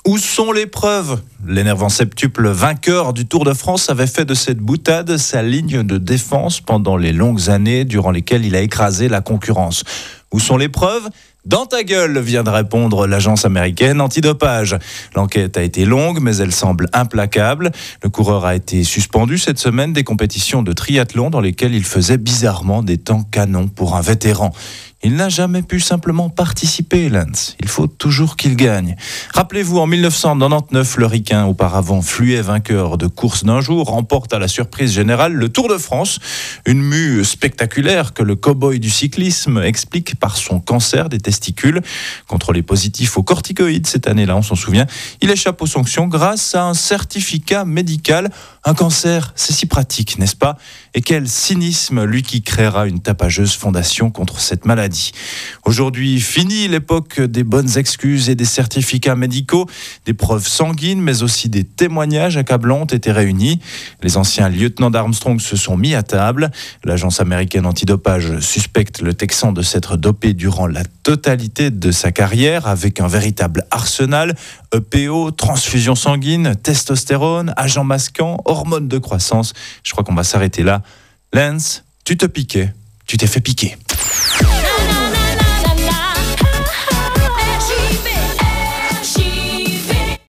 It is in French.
Où sont les preuves ? L'énervant septuple vainqueur du Tour de France avait fait de cette boutade sa ligne de défense pendant les longues années durant lesquelles il a écrasé la concurrence. Où sont les preuves ? Dans ta gueule, vient de répondre l'agence américaine antidopage. L'enquête a été longue, mais elle semble implacable. Le coureur a été suspendu cette semaine des compétitions de triathlon dans lesquelles il faisait bizarrement des temps canons pour un vétéran. Il n'a jamais pu simplement participer, Lance. Il faut toujours qu'il gagne. Rappelez-vous, en 1999, le Ricain, auparavant fluet vainqueur de course d'un jour, remporte à la surprise générale le Tour de France. Une mue spectaculaire que le cow-boy du cyclisme explique par son cancer des testicules. Contrôlé positif aux corticoïdes cette année-là, on s'en souvient. Il échappe aux sanctions grâce à un certificat médical. Un cancer, c'est si pratique, n'est-ce pas ? Et quel cynisme, lui qui créera une tapageuse fondation contre cette maladie. Aujourd'hui, fini l'époque des bonnes excuses et des certificats médicaux. Des preuves sanguines, mais aussi des témoignages accablants ont été réunis. Les anciens lieutenants d'Armstrong se sont mis à table. L'agence américaine antidopage suspecte le Texan de s'être dopé durant la totalité de sa carrière avec un véritable arsenal. EPO, transfusion sanguine, testostérone, agents masquants, hormones de croissance. Je crois qu'on va s'arrêter là. Lance, tu te piquais, tu t'es fait piquer.